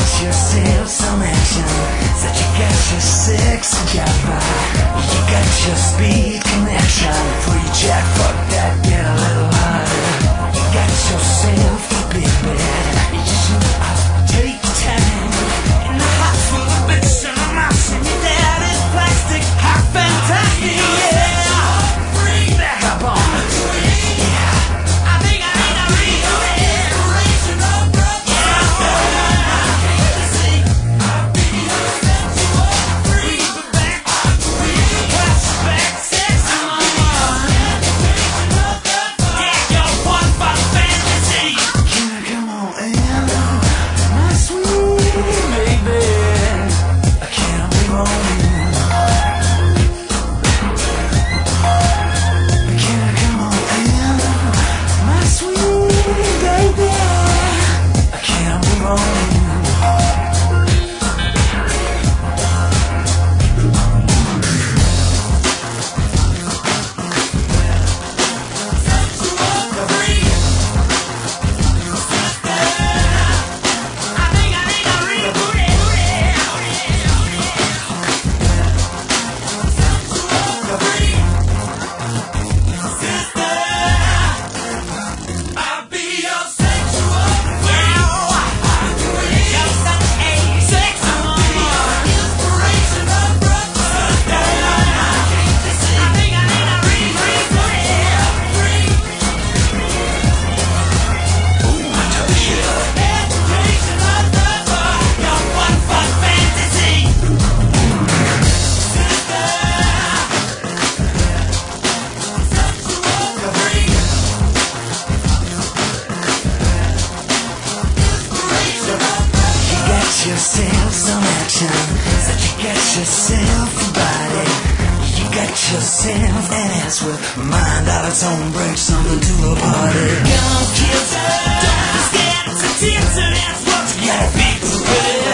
yourself some action. Said you got your sexy jabba. You got your speed connection. Before you jack, fuck that, get a little harder. You got yourself a big bed. You should take your time. In the hot full of bitch and I'm asking you that is plastic. How fantastic, yeah. Back up on the tree. Yeah. I think I need a restoration of brother. Yourself some action. Said you got yourself a body. You got yourself an ass with mind out its own. Bring something to the party. Come kids, don't be scared. It's a teacher, that's what you gotta be prepared.